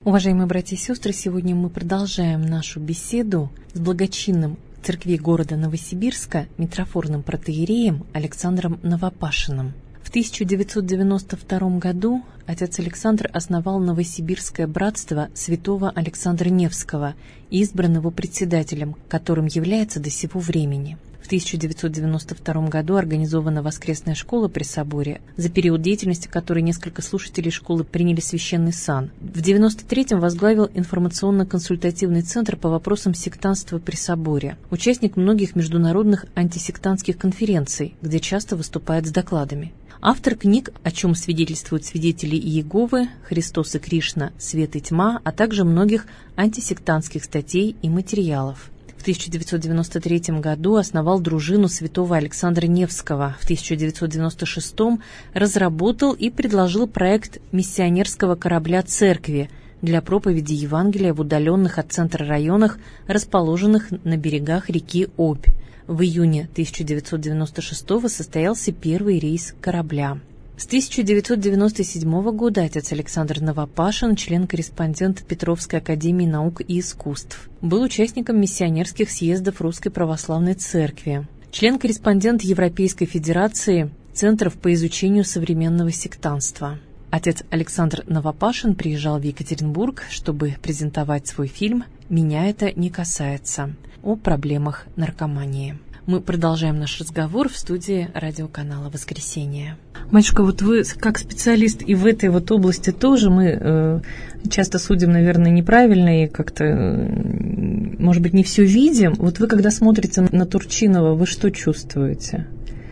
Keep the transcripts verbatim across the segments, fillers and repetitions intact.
Уважаемые братья и сестры, сегодня мы продолжаем нашу беседу с благочинным церкви города Новосибирска митрофорным протоиереем Александром Новопашиным. В тысяча девятьсот девяносто втором году отец Александр основал Новосибирское братство святого Александра Невского, избранного председателем, которым является до сего времени. В тысяча девятьсот девяносто втором году организована воскресная школа при соборе, за период деятельности которой несколько слушателей школы приняли священный сан. В девяносто третьем возглавил информационно-консультативный центр по вопросам сектантства при соборе. Участник многих международных антисектантских конференций, где часто выступает с докладами. Автор книг, о чем свидетельствуют свидетели Иеговы, Христос и Кришна, Свет и тьма, а также многих антисектантских статей и материалов. В тысяча девятьсот девяносто третьем году основал дружину святого Александра Невского. В тысяча девятьсот девяносто шестом разработал и предложил проект миссионерского корабля церкви для проповеди Евангелия в удаленных от центра районах, расположенных на берегах реки Обь. В июне тысяча девятьсот девяносто шестого состоялся первый рейс корабля. С тысяча девятьсот девяносто седьмого года отец Александр Новопашин, член-корреспондент Петровской академии наук и искусств, был участником миссионерских съездов Русской православной церкви, член-корреспондент Европейской федерации центров по изучению современного сектантства. Отец Александр Новопашин приезжал в Екатеринбург, чтобы презентовать свой фильм «Меня это не касается» о проблемах наркомании. Мы продолжаем наш разговор в студии радиоканала «Воскресенье». Батюшка, вот вы как специалист и в этой вот области тоже, мы э, часто судим, наверное, неправильно и как-то, э, может быть, не все видим. Вот вы, когда смотрите на Турчинова, вы что чувствуете?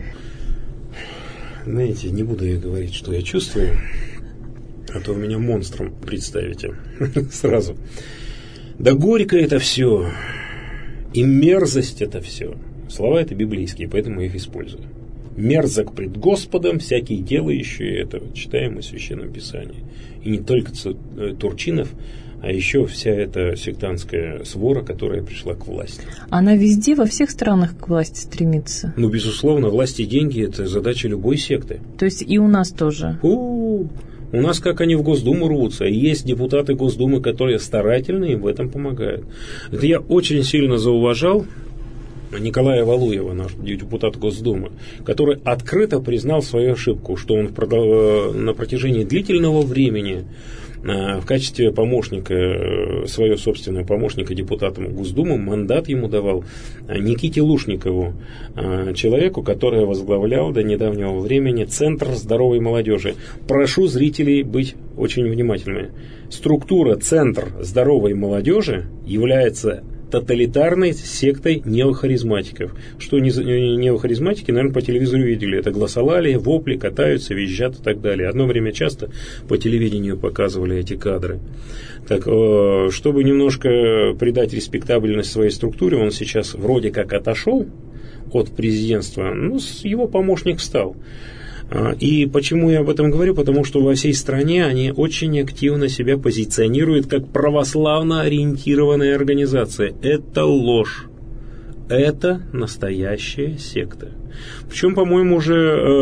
Знаете, не буду я говорить, что я чувствую, а то вы меня монстром представите сразу. Да горько это все, и мерзость это все. Слова это библейские, поэтому я их использую. Мерзок пред Господом всякий делающий это, читаем мы в Священном Писании. И не только Турчинов, а еще вся эта сектантская свора, которая пришла к власти. Она везде, во всех странах к власти стремится? Ну, безусловно, власть и деньги – это задача любой секты. То есть и у нас тоже? У-у-у. У нас как они в Госдуму рвутся. Есть депутаты Госдумы, которые старательно им в этом помогают. Это я очень сильно зауважал Николая Валуева, наш депутат Госдумы, который открыто признал свою ошибку, что он на протяжении длительного времени в качестве помощника, своего собственного помощника депутатам Госдумы, мандат ему давал Никите Лушникову, человеку, который возглавлял до недавнего времени Центр здоровой молодежи. Прошу зрителей быть очень внимательными. Структура Центр здоровой молодежи является тоталитарной сектой неохаризматиков. Что неохаризматики, наверное, по телевизору видели. Это гласолалия, вопли, катаются, визжат и так далее. Одно время часто по телевидению показывали эти кадры. Так, чтобы немножко придать респектабельность своей структуре, он сейчас вроде как отошел от президентства, но его помощник встал. И почему я об этом говорю? Потому что во всей стране они очень активно себя позиционируют как православно ориентированная организация. Это ложь. Это настоящая секта. Причем, по-моему, уже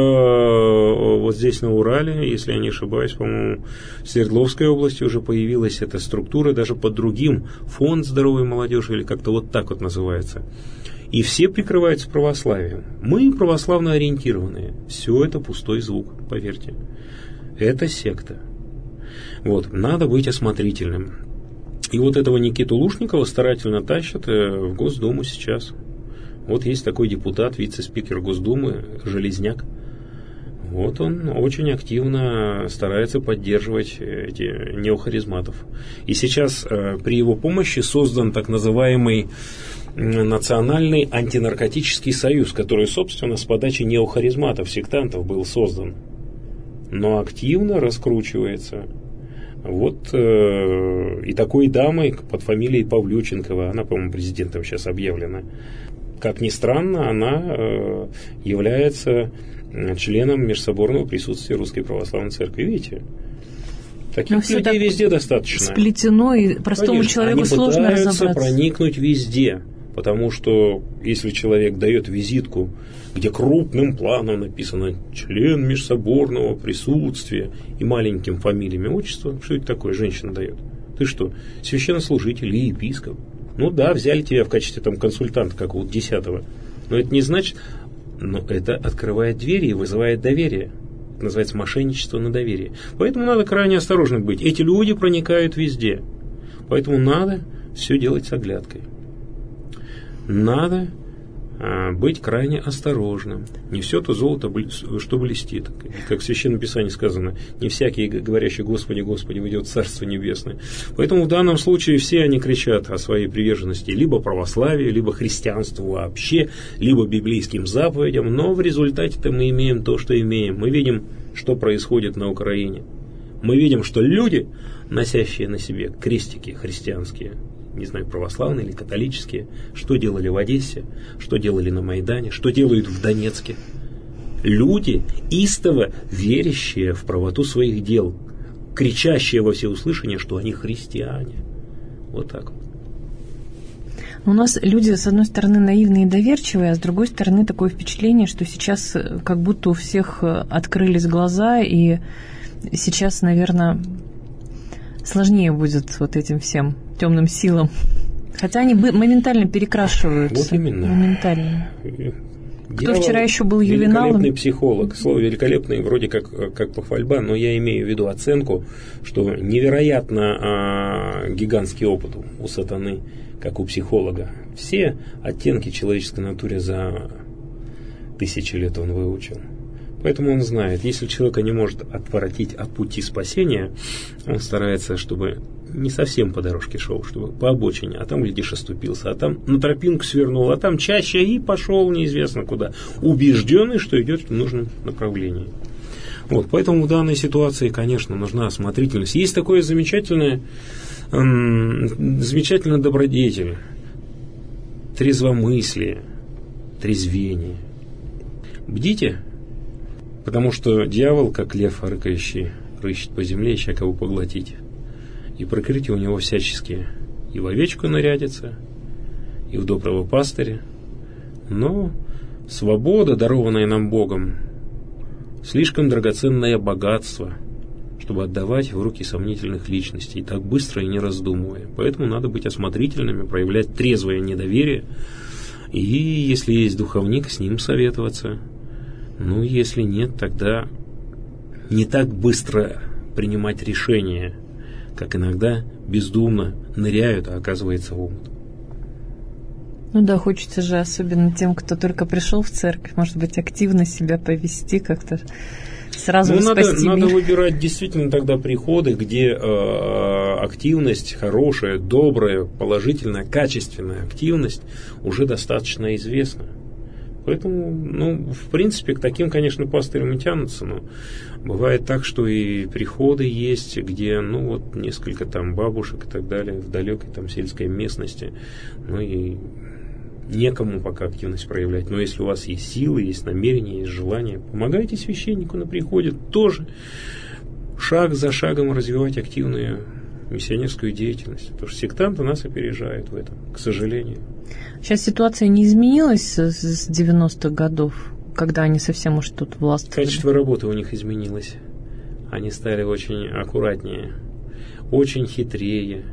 э, вот здесь на Урале, если я не ошибаюсь, по-моему, в Свердловской области уже появилась эта структура даже под другим. Фонд здоровой молодежи или как-то вот так вот называется. И все прикрываются православием. Мы православно ориентированные. Все это пустой звук, поверьте. Это секта. Вот, надо быть осмотрительным. И вот этого Никиту Лушникова старательно тащат в Госдуму сейчас. Вот есть такой депутат, вице-спикер Госдумы, Железняк. Вот он очень активно старается поддерживать эти неохаризматов. И сейчас при его помощи создан так называемый Национальный антинаркотический союз, который, собственно, с подачи неохаризматов, сектантов был создан, но активно раскручивается. Вот э, и такой дамой под фамилией Павлюченкова, она, по-моему, президентом сейчас объявлена. Как ни странно, она э, является членом межсоборного присутствия Русской Православной Церкви. Видите? Таких Но людей везде достаточно. Сплетено, и простому Конечно, человеку они сложно пытаются разобраться. Проникнуть везде. Потому что если человек дает визитку, где крупным планом написано «член межсоборного присутствия» и маленьким фамилиями, отчество, что это такое женщина дает? Ты что, священнослужитель или епископ? Ну да, взяли тебя в качестве там консультанта какого-то десятого. Но это не значит... Но это открывает двери и вызывает доверие. Это называется мошенничество на доверие. Поэтому надо крайне осторожно быть. Эти люди проникают везде. Поэтому надо все делать с оглядкой. Надо а, быть крайне осторожным. Не все то золото, что блестит. Как в Священном Писании сказано, не всякий, говорящий «Господи, Господи», войдет в Царство Небесное. Поэтому в данном случае все они кричат о своей приверженности либо православию, либо христианству вообще, либо библейским заповедям. Но в результате-то мы имеем то, что имеем. Мы видим, что происходит на Украине. Мы видим, что люди, носящие на себе крестики христианские, не знаю, православные или католические, что делали в Одессе, что делали на Майдане, что делают в Донецке. Люди, истово верящие в правоту своих дел, кричащие во всеуслышание, что они христиане. Вот так вот. У нас люди, с одной стороны, наивные и доверчивые, а с другой стороны, такое впечатление, что сейчас как будто у всех открылись глаза, и сейчас, наверное, сложнее будет вот этим всем темным силам. Хотя они моментально перекрашиваются. Вот именно. Моментально. Кто Дьявол вчера еще был ювеналом? Великолепный психолог. Слово «великолепный» вроде как, как похвальба, но я имею в виду оценку, что невероятно а, гигантский опыт у сатаны, как у психолога. Все оттенки человеческой натуры за тысячи лет он выучил. Поэтому он знает, если человека не может отворотить от пути спасения, он старается, чтобы не совсем по дорожке шел, чтобы по обочине, а там, глядишь, оступился, а там на тропинку свернул, а там чаще и пошел неизвестно куда, убежденный, что идет в нужном направлении. Вот, поэтому в данной ситуации, конечно, нужна осмотрительность. Есть такое замечательное, эм, замечательный добродетель, трезвомыслие, трезвение. Бдите, потому что дьявол, как лев рыкающий, рыщет по земле, ища кого поглотить. И прикрытия у него всяческие. И в овечку нарядится, и в доброго пастыря. Но свобода, дарованная нам Богом, слишком драгоценное богатство, чтобы отдавать в руки сомнительных личностей так быстро и не раздумывая. Поэтому надо быть осмотрительными, проявлять трезвое недоверие. И если есть духовник, с ним советоваться. Ну, если нет, тогда не так быстро принимать решения, как иногда бездумно ныряют, а оказывается в омут. Ну да, хочется же, особенно тем, кто только пришел в церковь, может быть, активно себя повести как-то, сразу ну, надо, спасти надо мир. выбирать действительно тогда приходы, где э, активность хорошая, добрая, положительная, качественная активность уже достаточно известна. Поэтому, ну, в принципе, к таким, конечно, пастырям и тянутся, но бывает так, что и приходы есть, где, ну, вот, несколько там бабушек и так далее, в далекой там сельской местности, ну, и некому пока активность проявлять. Но если у вас есть силы, есть намерения, есть желание, помогайте священнику на приходе тоже шаг за шагом развивать активную миссионерскую деятельность. Потому что сектанты нас опережают в этом, к сожалению. Сейчас ситуация не изменилась с девяностых годов, когда они совсем уж тут властвовали? Качество работы у них изменилось. Они стали очень аккуратнее, очень хитрее.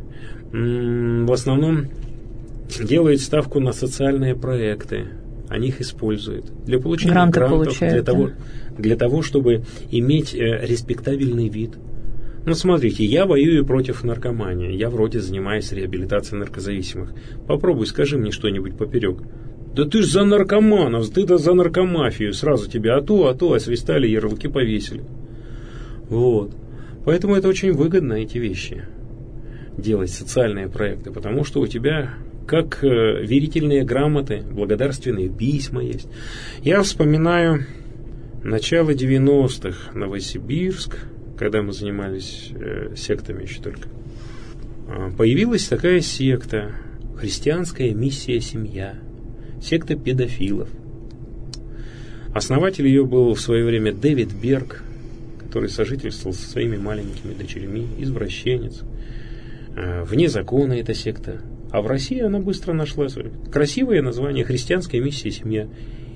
В основном делают ставку на социальные проекты. Они их используют для получения гранты грантов, получают, для, да? того, для того, чтобы иметь э, респектабельный вид. Ну, смотрите, я воюю против наркомании. Я вроде занимаюсь реабилитацией наркозависимых. Попробуй, скажи мне что-нибудь поперек. Да ты ж за наркоманов, ты-то за наркомафию. Сразу тебя а то, а то освистали, ярлыки повесили. Вот. Поэтому это очень выгодно, эти вещи. Делать социальные проекты. Потому что у тебя как э, верительные грамоты, благодарственные письма есть. Я вспоминаю начало девяностых, Новосибирск, когда мы занимались э, сектами еще только. Появилась такая секта, христианская миссия «Семья», секта педофилов. Основатель ее был в свое время Дэвид Берг, который сожительствовал со своими маленькими дочерьми, извращенец. Вне закона эта секта. А в России она быстро нашла красивое название «Христианская миссия «Семья».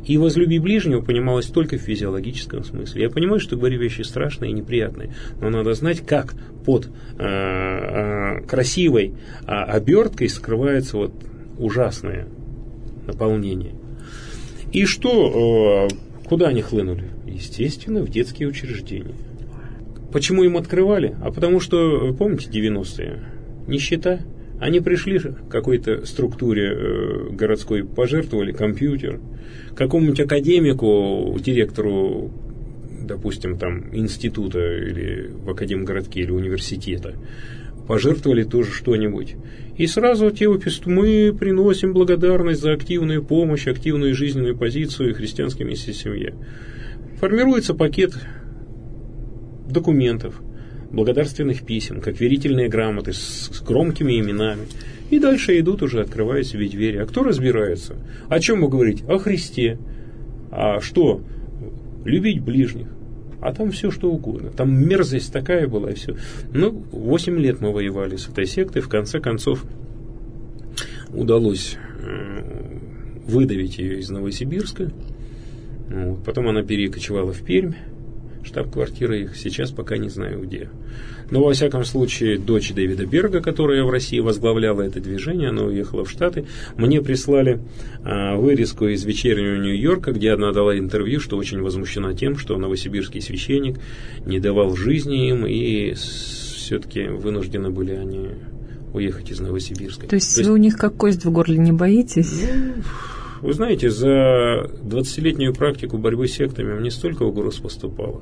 И «возлюби ближнего» понималось только в физиологическом смысле. Я понимаю, что говорю вещи страшные и неприятные, но надо знать, как под э, э, красивой э, оберткой скрывается вот ужасное наполнение. И что, э, куда они хлынули? Естественно, в детские учреждения. Почему им открывали? А потому что, помните, девяностые? Нищета. Они пришли к какой-то структуре э, городской, пожертвовали компьютер, какому-нибудь академику, директору, допустим, там, института или в академгородке или университета, пожертвовали тоже что-нибудь. И сразу те выписывают: мы приносим благодарность за активную помощь, активную жизненную позицию христианской миссии семье. Формируется пакет документов, благодарственных писем, как верительные грамоты с, с громкими именами. И дальше идут уже, открывая себе двери. А кто разбирается? О чем вы говорите? О Христе. А что? Любить ближних. А там все что угодно. Там мерзость такая была и все. Ну, восемь лет мы воевали с этой сектой. В конце концов удалось выдавить ее из Новосибирска. Вот. Потом она перекочевала в Пермь. Штаб-квартира их сейчас пока не знаю где. Но, во всяком случае, дочь Дэвида Берга, которая в России возглавляла это движение, она уехала в Штаты, мне прислали а, вырезку из «Вечернего Нью-Йорка», где она дала интервью, что очень возмущена тем, что новосибирский священник не давал жизни им, и все-таки вынуждены были они уехать из Новосибирска. То есть, То есть вы у них как кость в горле не боитесь? Ну, вы знаете, за двадцатилетнюю практику борьбы с сектами мне столько угроз поступало.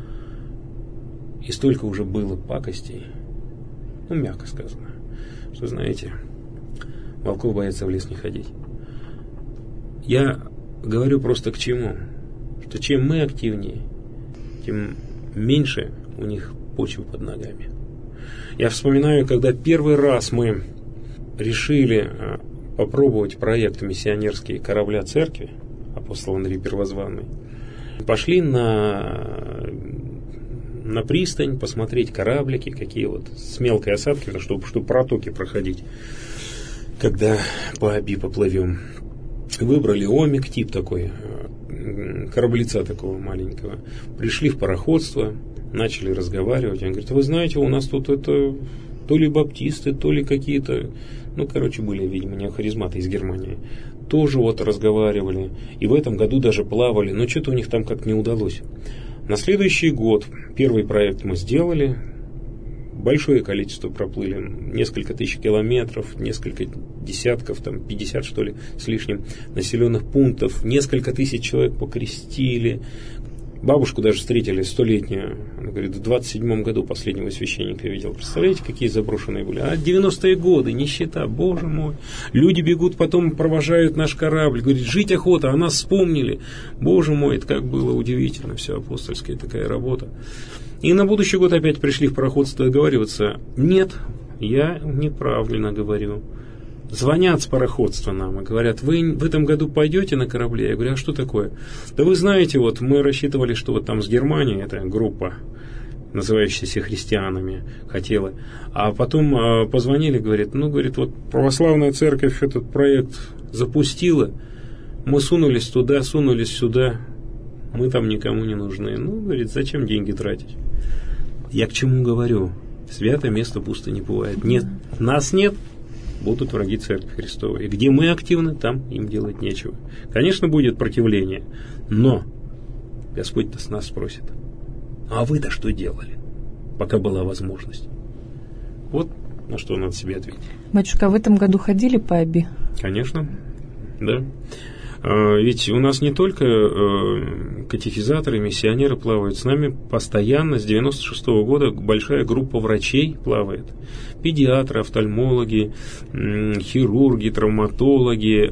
И столько уже было пакостей, ну, мягко сказано, что, знаете, волков боятся в лес не ходить. Я говорю просто к чему? Что чем мы активнее, тем меньше у них почвы под ногами. Я вспоминаю, когда первый раз мы решили попробовать проект миссионерский корабля церкви, апостол Андрей Первозванный, пошли на... на пристань, посмотреть кораблики, какие вот с мелкой осадкой, чтобы, чтобы протоки проходить, когда по Оби поплывем. Выбрали омик, тип такой, кораблица такого маленького. Пришли в пароходство, начали разговаривать. Он говорит: вы знаете, у нас тут это то ли баптисты, то ли какие-то, ну, короче, были, видимо, неохаризматы из Германии. Тоже вот разговаривали. И в этом году даже плавали, но что-то у них там как-то не удалось. На следующий год первый проект мы сделали, большое количество проплыли, несколько тысяч километров, несколько десятков, там пятьдесят что ли с лишним населенных пунктов, несколько тысяч человек покрестили. Бабушку даже встретили, столетнюю, она говорит, в двадцать седьмом году последнего священника видел. Представляете, какие заброшенные были? А девяностые годы, нищета, боже мой. Люди бегут, потом провожают наш корабль, говорит, жить охота, а нас вспомнили. Боже мой, это как было удивительно, все, апостольская такая работа. И на будущий год опять пришли в пароходство договариваться. Нет, я неправильно говорю. Звонят с пароходства нам и говорят: вы в этом году пойдете на корабле? Я говорю: а что такое? Да вы знаете, вот мы рассчитывали, что вот там с Германии эта группа, называющаяся христианами, хотела. А потом э, позвонили, говорит, ну, говорит, вот православная церковь этот проект запустила, мы сунулись туда, сунулись сюда, мы там никому не нужны. Ну, говорит, зачем деньги тратить? Я к чему говорю? Святое место пусто не бывает. Нет, нас нет, будут враги Церкви Христовой. И где мы активны, там им делать нечего. Конечно, будет противление, но Господь-то с нас спросит: а вы-то что делали, пока была возможность? Вот на что надо себе ответить. Батюшка, а в этом году ходили по Оби? Конечно, да. Ведь у нас не только катехизаторы, миссионеры плавают, с нами постоянно с девяносто шестого года большая группа врачей плавает. Педиатры, офтальмологи, хирурги, травматологи,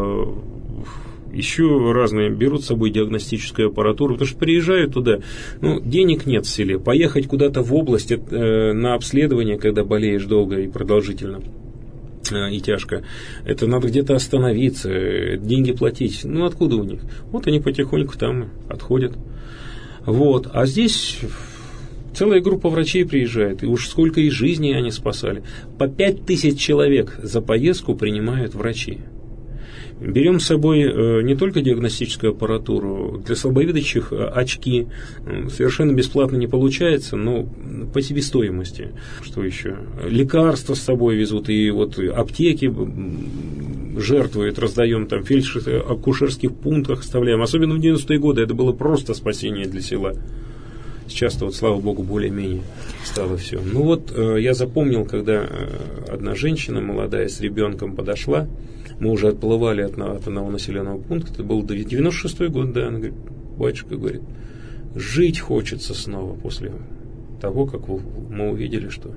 еще разные берут с собой диагностическую аппаратуру, потому что приезжают туда, ну, денег нет в селе, поехать куда-то в область на обследование, когда болеешь долго и продолжительно и тяжко, это надо где-то остановиться, деньги платить. Ну, откуда у них? Вот они потихоньку там отходят. Вот. А здесь целая группа врачей приезжает, и уж сколько и жизней они спасали. По пять тысяч человек за поездку принимают врачи. Берем с собой не только диагностическую аппаратуру, для слабовидящих очки совершенно бесплатно не получается, но по себестоимости. Что еще? Лекарства с собой везут, и вот аптеки жертвуют, раздаем там в фельдшерско-акушерских пунктах, оставляем. Особенно в девяностые годы это было просто спасение для села. Сейчас-то вот, слава богу, более-менее стало все. Ну вот я запомнил, когда одна женщина молодая с ребенком подошла, мы уже отплывали от, от одного населенного пункта, это был девяносто шестой год, да, она говорит, батюшка, говорит, жить хочется снова после того, как мы увидели, что,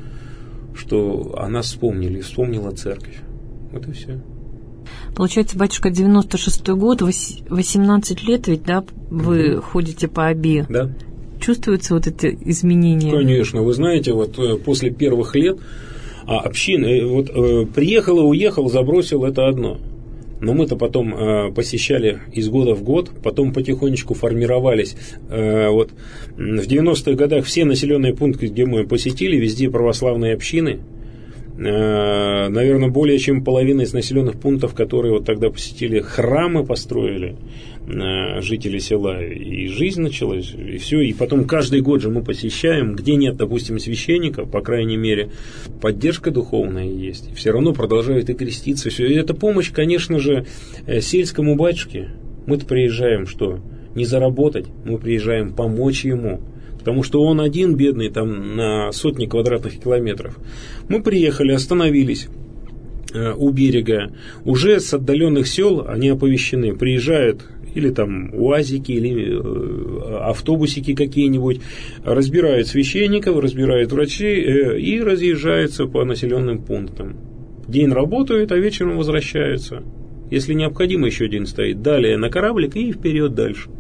что о нас вспомнили, вспомнила церковь. Вот и все. Получается, батюшка, девяносто шестой год, восемнадцать лет ведь, да, вы угу. ходите по ОБИ? Да. Чувствуются вот эти изменения? Конечно, вы знаете, вот после первых лет а община, вот э, приехала, уехала, забросил, это одно. Но мы-то потом э, посещали из года в год, потом потихонечку формировались. Э, вот в девяностых годах все населенные пункты, где мы посетили, везде православные общины. Э, наверное, более чем половина из населенных пунктов, которые вот тогда посетили, храмы построили э, жители села, и жизнь началась, и все. И потом каждый год же мы посещаем, где нет, допустим, священников, по крайней мере, поддержка духовная есть. Все равно продолжают и креститься. Все. И это помощь, конечно же, сельскому батюшке. Мы-то приезжаем, что? Не заработать, мы приезжаем помочь ему. Потому что он один, бедный, там на сотни квадратных километров. Мы приехали, остановились э, у берега. Уже с отдаленных сел они оповещены. Приезжают или там УАЗики, или э, автобусики какие-нибудь. Разбирают священников, разбирают врачей э, и разъезжаются по населенным пунктам. День работают, а вечером возвращаются. Если необходимо, еще день стоит. Далее на кораблик и вперед дальше.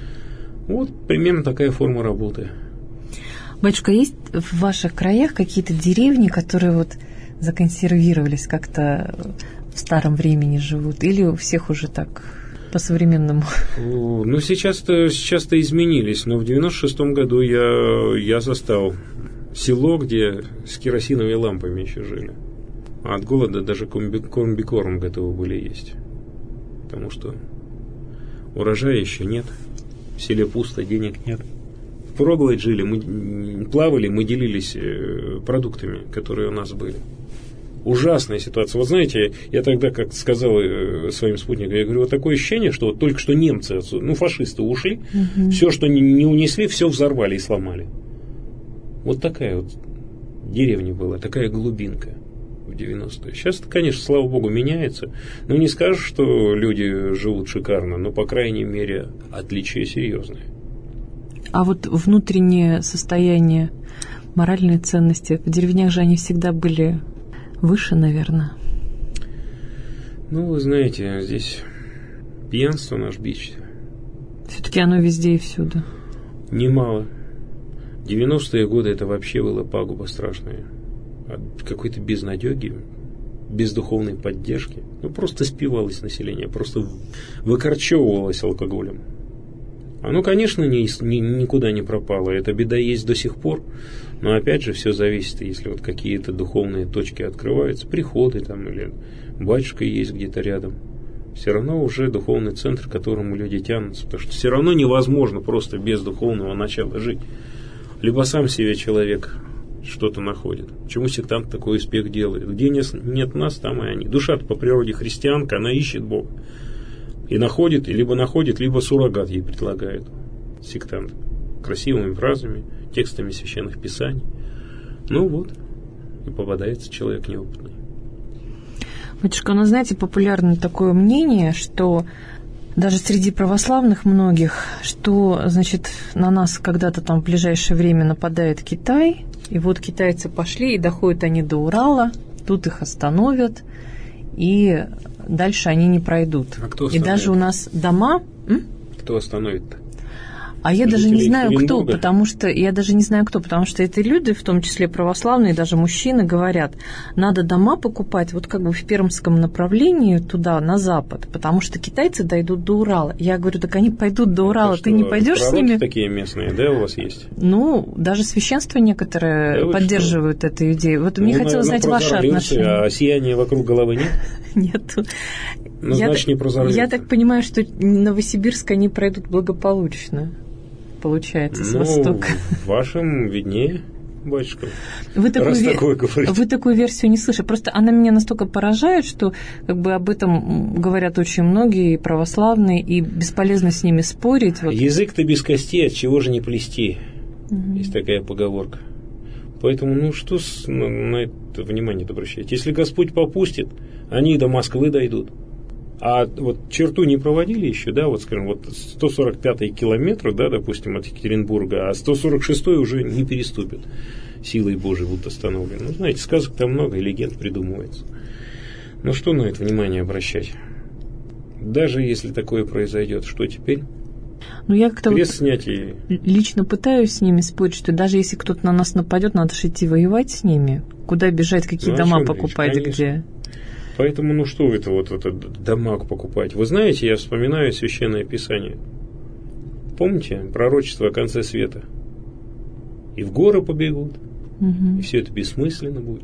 Вот примерно такая форма работы. Батюшка, есть в ваших краях какие-то деревни, которые вот законсервировались, как-то в старом времени живут? Или у всех уже так по-современному? Ну, сейчас-то, сейчас-то изменились. Но в девяносто шестом году я, я застал село, где с керосиновыми лампами еще жили. А от голода даже комбикорм готовы были есть. Потому что урожая еще нет. В селе пусто, денег нет. Проглоть жили, мы плавали, мы делились продуктами, которые у нас были. Ужасная ситуация. Вот знаете, я тогда, как сказал своим спутникам, я говорю, вот такое ощущение, что вот только что немцы, ну, фашисты ушли, угу. все, что не, не унесли, все взорвали и сломали. Вот такая вот деревня была, такая глубинка в девяностые. Сейчас, конечно, слава богу, меняется. Но не скажешь, что люди живут шикарно, но, по крайней мере, отличия серьезные. А вот внутреннее состояние, моральные ценности, в деревнях же они всегда были выше, наверное. Ну, вы знаете, здесь пьянство наш бич. Все-таки оно везде и всюду. Немало. девяностые годы это вообще было пагуба страшная. От какой-то безнадеги, без духовной поддержки. Ну, просто спивалось население, просто выкорчевывалось алкоголем. Оно, конечно, ни, ни, никуда не пропало. Эта беда есть до сих пор. Но, опять же, все зависит, если вот какие-то духовные точки открываются, приходы там, или батюшка есть где-то рядом. Все равно уже духовный центр, к которому люди тянутся. Потому что все равно невозможно просто без духовного начала жить. Либо сам себе человек что-то находит. Почему сектант такой успех делает? Где нет, нет нас, там и они. Душа-то по природе христианка, она ищет Бога. И находит, и либо находит, либо суррогат ей предлагает сектант. Красивыми фразами, текстами священных писаний. Ну вот, и попадается человек неопытный. Батюшка, ну знаете, популярно такое мнение, что даже среди православных многих, что, значит, на нас когда-то там в ближайшее время нападает Китай, и вот китайцы пошли, и доходят они до Урала, тут их остановят, и дальше они не пройдут. А кто и даже у нас дома... М? Кто остановит-то? А я Жители даже не знаю, Оренбурга? кто, потому что я даже не знаю, кто, потому что эти люди, в том числе православные, даже мужчины, говорят, надо дома покупать вот как бы в пермском направлении туда, на запад, потому что китайцы дойдут до Урала. Я говорю, так они пойдут до Урала, Это ты что, не пойдешь с ними? Такие местные, да, у вас есть? Ну, даже священство некоторые да поддерживают что? Эту идею. Вот ну, мне хотелось знать ваши отношения. А сияния вокруг головы нет? Нет. Ну, я значит, не прозорливцы. Я так понимаю, что Новосибирск они пройдут благополучно, получается, с ну, востока. Вашим виднее, батюшка. Вы такую, ве- вы такую версию не слышали. Просто она меня настолько поражает, что как бы об этом говорят очень многие православные, и бесполезно с ними спорить. Вот. Язык-то без костей, от чего же не плести? Угу. Есть такая поговорка. Поэтому, ну что с, на, на это внимание-то обращать? Если Господь попустит, они до Москвы дойдут. А вот черту не проводили еще, да, вот скажем, вот сто сорок пятый километр, да, допустим, от Екатеринбурга, а сто сорок шестой уже не переступит. Силой Божией будут остановлены. Ну, знаете, сказок там много, и легенд придумывается. Ну что на это внимание обращать? Даже если такое произойдет, что теперь? Ну, я как-то Крест вот снять и... лично пытаюсь с ними спорить, что даже если кто-то на нас нападет, надо же идти воевать с ними. Куда бежать, какие ну, дома покупать, речь, где? Поэтому, ну что вы это вот это дома покупать? Вы знаете, я вспоминаю Священное Писание. Помните пророчество о конце света? И в горы побегут, угу. И все это бессмысленно будет.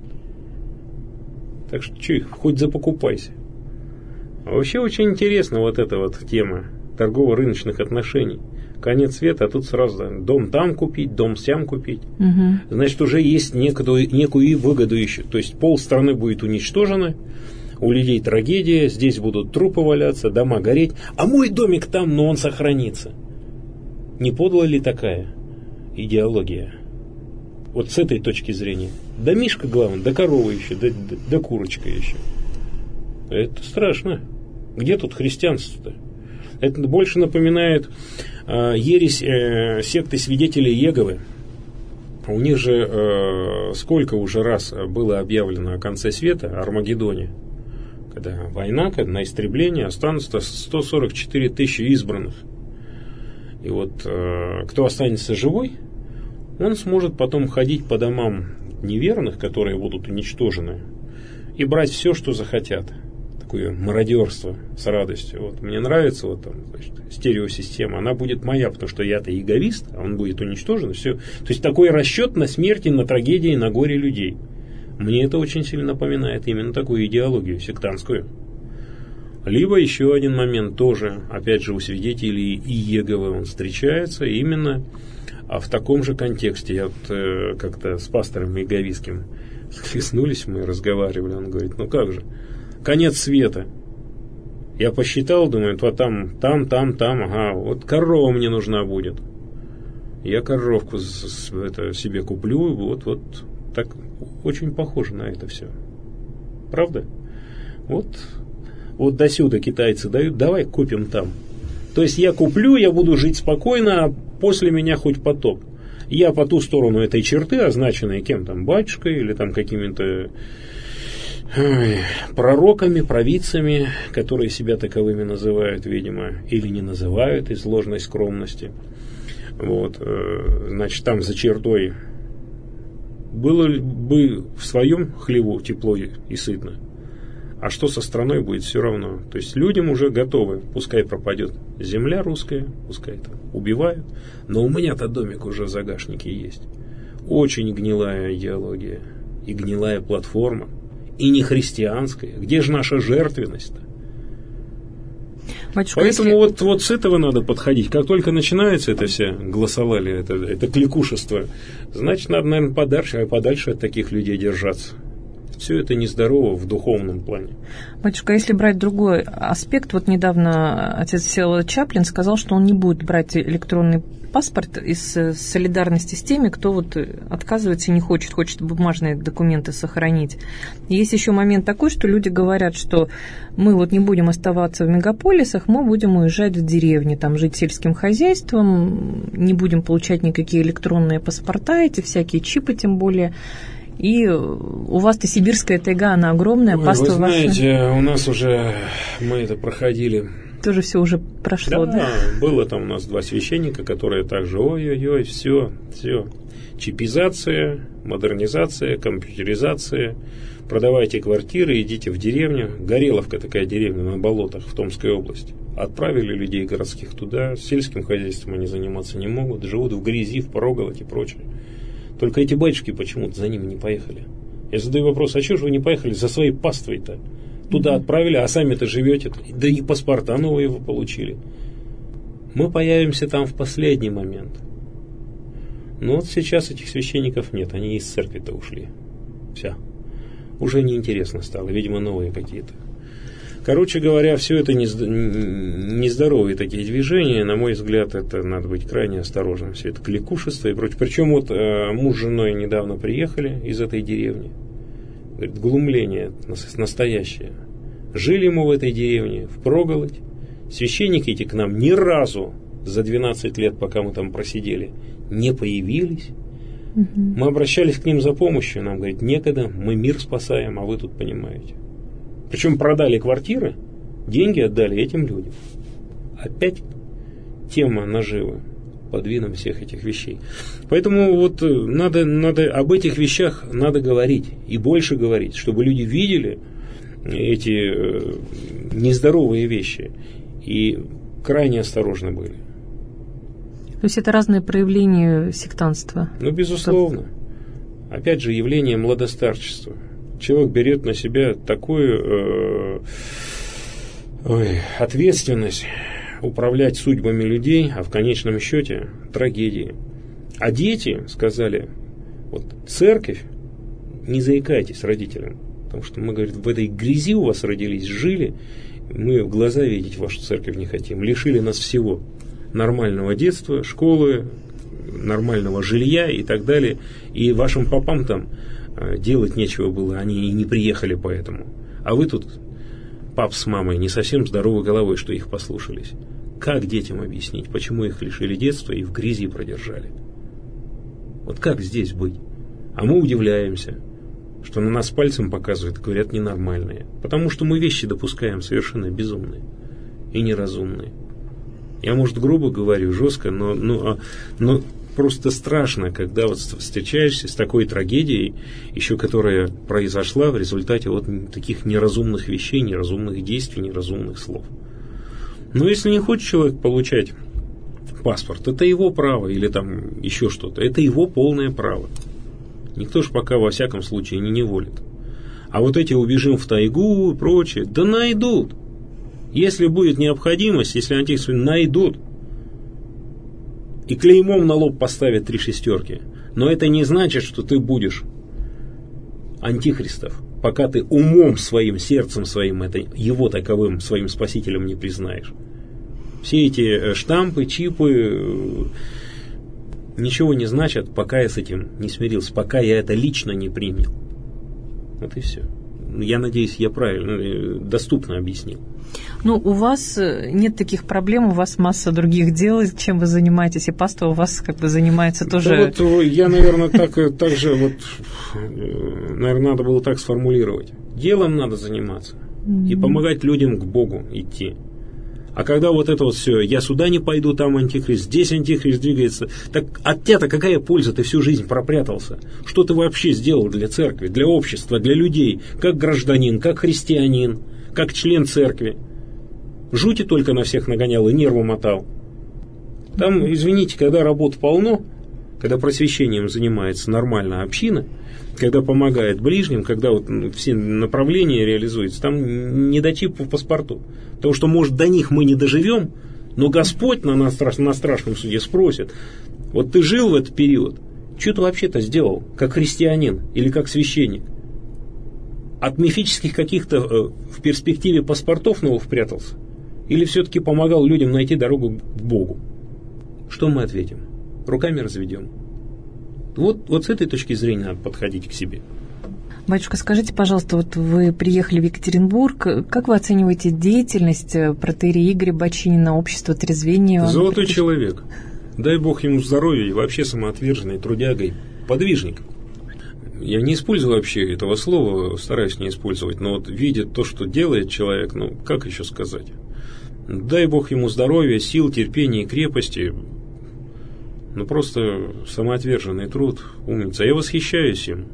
Так что, что их, хоть запокупайся. А вообще очень интересна вот эта вот тема торгово-рыночных отношений. Конец света, а тут сразу да, дом там купить, дом сям купить. Угу. Значит, уже есть некую, некую выгоду еще. То есть полстраны будет уничтожено, у людей трагедия, здесь будут трупы валяться, дома гореть, а мой домик там, но он сохранится. Не подла ли такая идеология? Вот с этой точки зрения. Да мишка главное, да корова еще, да, да, да курочка еще. Это страшно. Где тут христианство-то? Это больше напоминает э, ересь э, секты свидетелей Иеговы. У них же э, сколько уже раз было объявлено о конце света, о Армагеддоне. Когда война, когда на истребление останутся сто сорок четыре тысячи избранных. И вот э, кто останется живой, он сможет потом ходить по домам неверных, которые будут уничтожены, и брать все, что захотят. Такое мародерство с радостью. Вот мне нравится вот там, значит, стереосистема, она будет моя, потому что я-то иеговист, а он будет уничтожен. Все. То есть такой расчет на смерти, на трагедии, на горе людей. Мне это очень сильно напоминает именно такую идеологию сектантскую. Либо еще один момент тоже, опять же, у свидетелей Иеговы он встречается именно а в таком же контексте. Я вот э, как-то с пастором иеговистским схлестнулись, мы разговаривали, он говорит, ну как же, конец света. Я посчитал, думаю, вот там, там, там, там, ага, вот корова мне нужна будет. Я коровку с, с, это, себе куплю, вот, вот так очень похоже на это все. Правда? Вот, вот досюда китайцы дают, давай купим там. То есть я куплю, я буду жить спокойно, а после меня хоть потоп. Я по ту сторону этой черты, означенной кем там, батюшкой или там какими-то ой, пророками, провидцами, которые себя таковыми называют, видимо, или не называют из ложной скромности. Вот, значит, там за чертой было бы в своем хлеву тепло и сытно. А что со страной будет, все равно. То есть людям уже готовы, пускай пропадет земля русская, пускай там убивают, но у меня-то домик уже в загашнике есть. Очень гнилая идеология и гнилая платформа, и не христианская. Где же наша жертвенность-то? Батюшка, Поэтому если... вот, вот с этого надо подходить. Как только начинается это все голосовали, это, это кликушество, значит, надо, наверное, подальше, подальше от таких людей держаться. Все это нездорово в духовном плане. Батюшка, если брать другой аспект, вот недавно отец Всеволод Чаплин сказал, что он не будет брать электронный паспорт из солидарности с теми, кто вот отказывается и не хочет, хочет бумажные документы сохранить. Есть еще момент такой, что люди говорят, что мы вот не будем оставаться в мегаполисах, мы будем уезжать в деревни, там жить сельским хозяйством, не будем получать никакие электронные паспорта, эти всякие чипы тем более. И у вас-то сибирская тайга, она огромная. Ой, вы знаете, ваша... у нас уже, мы это проходили. Тоже все уже прошло, да? Да, было там у нас два священника, которые также, ой-ой-ой, все, все. Чипизация, модернизация, компьютеризация. Продавайте квартиры, идите в деревню. Гореловка такая деревня на болотах в Томской области. Отправили людей городских туда. Сельским хозяйством они заниматься не могут. Живут в грязи, в пороговке и прочее. Только эти батюшки почему-то за ними не поехали. Я задаю вопрос, а чего же вы не поехали за своей паствой-то? Туда mm-hmm. отправили, а сами-то живете, да и паспорта новые вы получили. Мы появимся там в последний момент. Но вот сейчас этих священников нет, они из церкви-то ушли. Все. Уже неинтересно стало, видимо, новые какие-то. Короче говоря, все это нездоровые такие движения. На мой взгляд, это надо быть крайне осторожным. Все это кликушество и прочее. Причем вот э, муж с женой недавно приехали из этой деревни. Говорит, глумление настоящее. Жили мы в этой деревне впроголодь. Священники эти к нам ни разу за двенадцать лет, пока мы там просидели, не появились. Угу. Мы обращались к ним за помощью. Нам говорят, некогда, мы мир спасаем, а вы тут понимаете. Причем продали квартиры, деньги отдали этим людям. Опять тема наживы под видом всех этих вещей. Поэтому вот надо, надо об этих вещах надо говорить и больше говорить, чтобы люди видели эти нездоровые вещи и крайне осторожны были. То есть это разные проявления сектантства? Ну, безусловно. Опять же, явление младостарчества. Человек берет на себя такую э, ой, ответственность управлять судьбами людей, а в конечном счете трагедии. А дети сказали, вот церковь, не заикайтесь родителям, потому что мы, говорит, в этой грязи у вас родились, жили, мы в глаза видеть вашу церковь не хотим, лишили нас всего, нормального детства, школы, нормального жилья и так далее, и вашим попам там делать нечего было, они и не приехали поэтому. А вы тут, пап с мамой, не совсем здоровой головой, что их послушались. Как детям объяснить, почему их лишили детства и в грязи продержали? Вот как здесь быть? А мы удивляемся, что на нас пальцем показывают, говорят, ненормальные. Потому что мы вещи допускаем совершенно безумные и неразумные. Я, может, грубо говорю, жестко, но, но, но просто страшно, когда вот встречаешься с такой трагедией, еще которая произошла в результате вот таких неразумных вещей, неразумных действий, неразумных слов. Но если не хочет человек получать паспорт, это его право, или там еще что-то, это его полное право. Никто ж пока во всяком случае не неволит. А вот эти убежим в тайгу и прочее, да найдут. Если будет необходимость, если антихрист, найдут. И клеймом на лоб поставят три шестерки. Но это не значит, что ты будешь антихристов, пока ты умом своим, сердцем своим, это его таковым своим спасителем не признаешь. Все эти штампы, чипы ничего не значат, пока я с этим не смирился, пока я это лично не принял. Вот и все. Я надеюсь, я правильно, доступно объяснил. Ну, у вас нет таких проблем, у вас масса других дел, чем вы занимаетесь, и паства у вас как бы занимается тоже... Да вот я, наверное, так, так же, вот, наверное, надо было так сформулировать. Делом надо заниматься mm-hmm. и помогать людям к Богу идти. А когда вот это вот все, я сюда не пойду, там антихрист, здесь антихрист двигается, так от тебя-то какая польза, ты всю жизнь пропрятался? Что ты вообще сделал для церкви, для общества, для людей, как гражданин, как христианин, как член церкви? Жути только на всех нагонял и нервы мотал. Там, извините, когда работ полно, когда просвещением занимается нормальная община, когда помогает ближним, когда вот все направления реализуются, там не до чипов в паспорту. Потому что, может, до них мы не доживем, но Господь на, на, на страшном суде спросит, вот ты жил в этот период, что ты вообще-то сделал, как христианин или как священник? От мифических каких-то э, в перспективе паспортов новых прятался? Или все-таки помогал людям найти дорогу к Богу? Что мы ответим? Руками разведем. Вот, вот с этой точки зрения надо подходить к себе. Батюшка, скажите, пожалуйста, вот вы приехали в Екатеринбург, как вы оцениваете деятельность протоиерея Игоря Бочинина, общества трезвения? Золотой человек. Дай Бог ему здоровья и вообще самоотверженный, трудягой, подвижник. Я не использую вообще этого слова, стараюсь не использовать, но вот видя то, что делает человек, ну, как еще сказать? Дай Бог ему здоровья, сил, терпения и крепости. Ну, просто самоотверженный труд, умница. Я восхищаюсь им.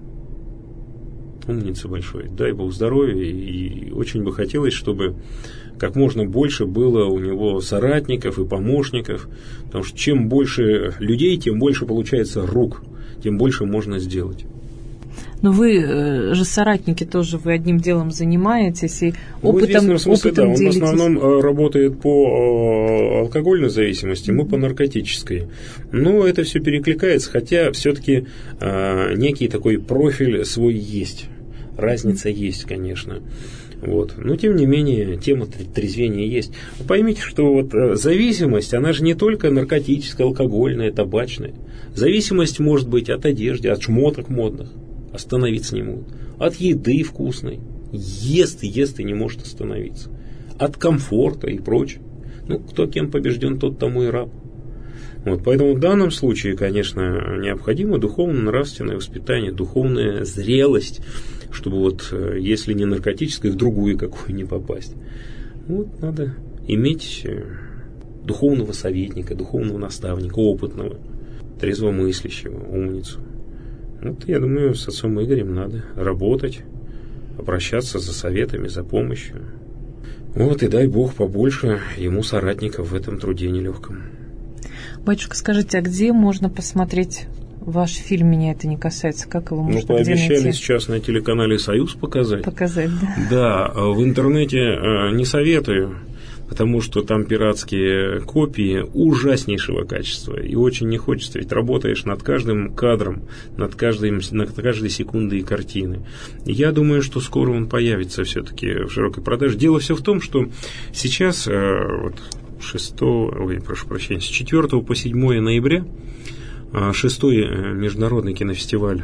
Умница большой. Дай Бог здоровья. И очень бы хотелось, чтобы как можно больше было у него соратников и помощников. Потому что чем больше людей, тем больше получается рук, тем больше можно сделать. Но вы же соратники тоже, вы одним делом занимаетесь и опытом, ну, в смысле, опытом да, он делитесь. в основном работает по алкогольной зависимости, мы по наркотической. Но это все перекликается, хотя все-таки э, некий такой профиль свой есть. Разница есть, конечно. Вот. Но, тем не менее, тема трезвения есть. Вы поймите, что вот зависимость, она же не только наркотическая, алкогольная, табачная. Зависимость может быть от одежды, от шмоток модных. Остановиться не могут. От еды вкусной. Ест и ест и не может остановиться. От комфорта и прочее. Ну, кто кем побежден, тот тому и раб. Вот, поэтому в данном случае, конечно, необходимо духовно-нравственное воспитание, духовная зрелость, чтобы вот, если не наркотическое, в другую какую не попасть. Вот, надо иметь духовного советника, духовного наставника, опытного, трезвомыслящего, умницу. Вот, я думаю, с отцом Игорем надо работать, обращаться за советами, за помощью. Вот, и дай Бог побольше ему соратников в этом труде нелегком. Батюшка, скажите, а где можно посмотреть ваш фильм? Меня это не касается. Как его можно Ну, где пообещали найти? сейчас на телеканале «Союз» показать. Показать, да. Да, в интернете не советую, потому что там пиратские копии ужаснейшего качества. И очень не хочется, ведь работаешь над каждым кадром, над, каждым, над каждой секундой картины. Я думаю, что скоро он появится все-таки в широкой продаже. Дело все в том, что сейчас... Вот, шестого, ой, прошу прощения, с четвёртого по седьмое ноября шестой международный кинофестиваль,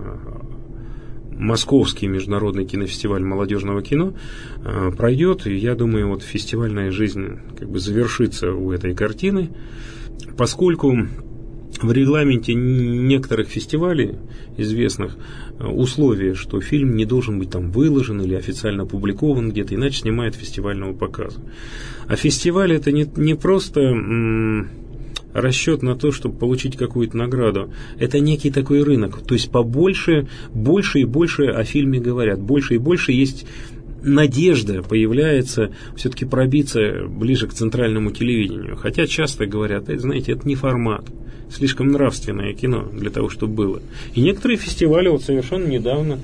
Московский международный кинофестиваль молодежного кино пройдет, и я думаю, вот фестивальная жизнь как бы завершится у этой картины, поскольку в регламенте некоторых фестивалей известных условие, что фильм не должен быть там выложен или официально опубликован где-то, иначе снимают фестивального показа. А фестиваль это не, не просто м, расчет на то, чтобы получить какую-то награду. Это некий такой рынок. То есть побольше, больше и больше о фильме говорят. Больше и больше есть надежда, появляется все-таки пробиться ближе к центральному телевидению. Хотя часто говорят, знаете, это не формат. Слишком нравственное кино для того, чтобы было. И некоторые фестивали, вот совершенно недавно,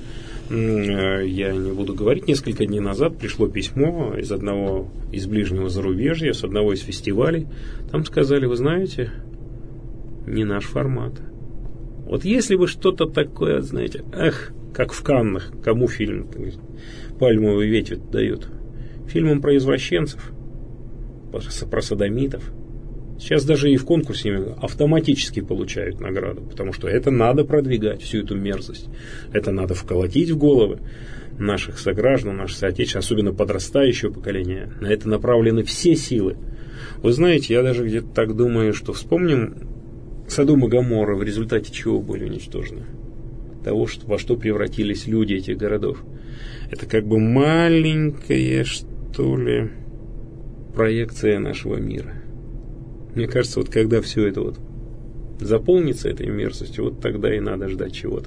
я не буду говорить, несколько дней назад пришло письмо из одного из ближнего зарубежья, с одного из фестивалей. Там сказали, вы знаете, не наш формат. Вот если бы что-то такое, знаете, эх, как в Каннах, кому фильм пальмовый ветвь дают? Фильмам про извращенцев, про содомитов. Сейчас даже и в конкурсе автоматически получают награду, потому что это надо продвигать, всю эту мерзость. Это надо вколотить в головы наших сограждан, наших соотечественников, особенно подрастающего поколения. На это направлены все силы. Вы знаете, я даже где-то так думаю, что вспомним Содом и Гоморра, в результате чего были уничтожены. Того, что, во что превратились люди этих городов. Это как бы маленькая, что ли, проекция нашего мира. Мне кажется, вот когда все это вот заполнится этой мерзостью, вот тогда и надо ждать чего-то.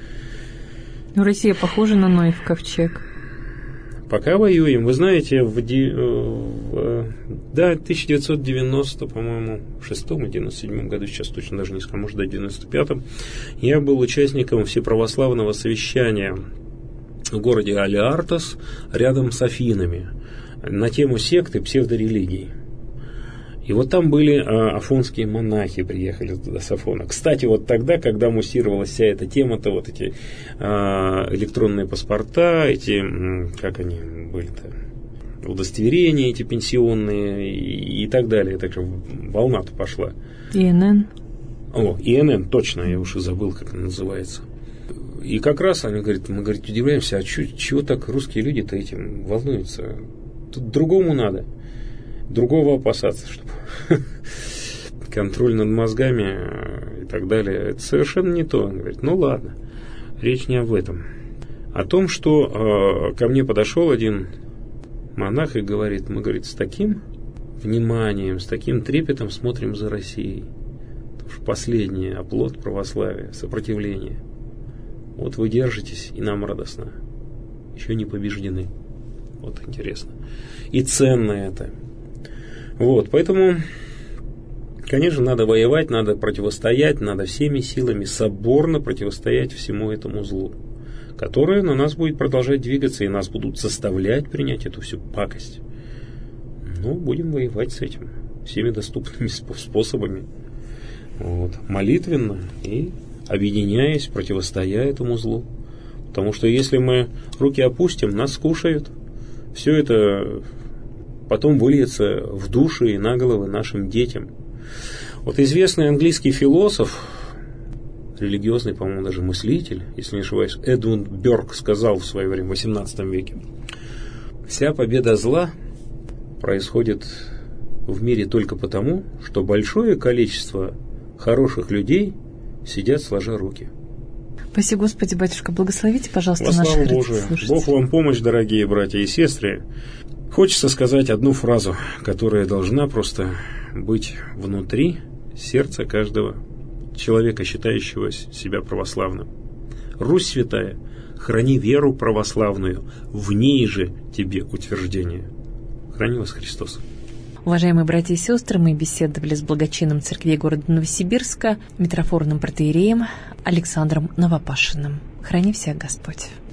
Ну, Россия похожа на Ноев ковчег. Пока воюем. Вы знаете, в, в да, тысяча девятьсот девяносто, по-моему, шестом или девяносто седьмом году, сейчас точно даже не скажу, может, до девяносто пятом, я был участником всеправославного совещания в городе Алиартос, рядом с Афинами, на тему секты, псевдорелигий. И вот там были а, афонские монахи, приехали туда с Афона. Кстати, вот тогда, когда муссировалась вся эта тема-то, вот эти а, электронные паспорта, эти, как они были-то, удостоверения эти пенсионные и, и так далее. Так что волна-то пошла. ИНН. О, ИНН, точно, я уж и забыл, как это называется. И как раз они говорят, мы, говорит, удивляемся, а чё, чего так русские люди-то этим волнуются? Тут другому надо. Другого опасаться, чтобы контроль над мозгами и так далее. Это совершенно не то. Он говорит, ну ладно, речь не об этом. О том, что э, ко мне подошел один монах и говорит, мы, говорит, с таким вниманием, с таким трепетом смотрим за Россией. Потому что последний оплот православия, сопротивление. Вот вы держитесь, и нам радостно. Еще не побеждены. Вот интересно. И ценно это. Вот, поэтому, конечно, надо воевать, надо противостоять, надо всеми силами соборно противостоять всему этому злу. которая на нас будет продолжать двигаться, и нас будут заставлять принять эту всю пакость. Но будем воевать с этим всеми доступными способами. Вот. Молитвенно и объединяясь, противостоя этому злу. Потому что если мы руки опустим, нас скушают. Все это потом выльется в души и на головы нашим детям. Вот известный английский философ, религиозный, по-моему, даже мыслитель, если не ошибаюсь, Эдмунд Бёрк сказал в свое время, в восемнадцатом веке: «Вся победа зла происходит в мире только потому, что большое количество хороших людей сидят сложа руки». Спасибо, Господи, батюшка, благословите, пожалуйста, во наших славу Божию. Бог вам помощь, дорогие братья и сестры. Хочется сказать одну фразу, которая должна просто быть внутри сердца каждого человека, считающего себя православным. Русь святая, храни веру православную, в ней же тебе утверждение. Храни вас Христос. Уважаемые братья и сестры, мы беседовали с благочинным церкви города Новосибирска, митрофорным протоиереем Александром Новопашиным. Храни всех Господь.